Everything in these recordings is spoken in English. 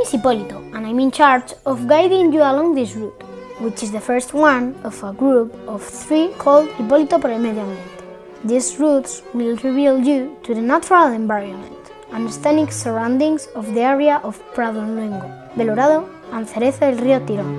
is Hipólito, and I'm in charge of guiding you along this route, which is the first one of a group of 3 called Hipólito por el Medio Ambiente. These routes will reveal you to the natural environment and scenic surroundings of the area of Prado Luengo, Belorado, and Cerezo del Río Tirón.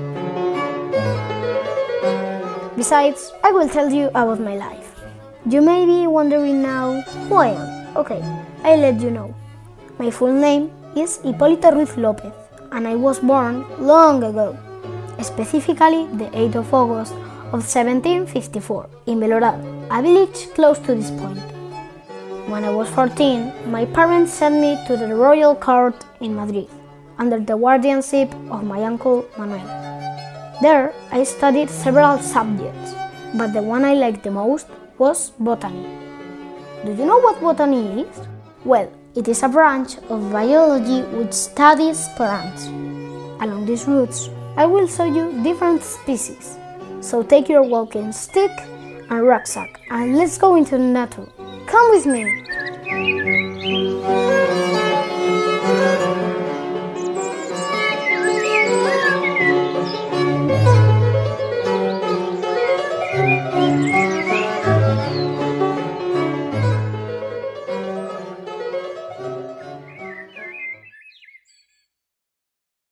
Besides, I will tell you about my life. You may be wondering now who I am. Okay, I'll let you know. My full name is Hipólito Ruiz López, and I was born long ago, specifically the 8th of August of 1754 in Belorado, a village close to this point. When I was 14, my parents sent me to the royal court in Madrid, under the guardianship of my uncle Manuel. There, I studied several subjects, but the one I liked the most was botany. Do you know what botany is? Well, it is a branch of biology which studies plants. Along these routes, I will show you different species. So take your walking stick and rucksack and let's go into the nature. Come with me!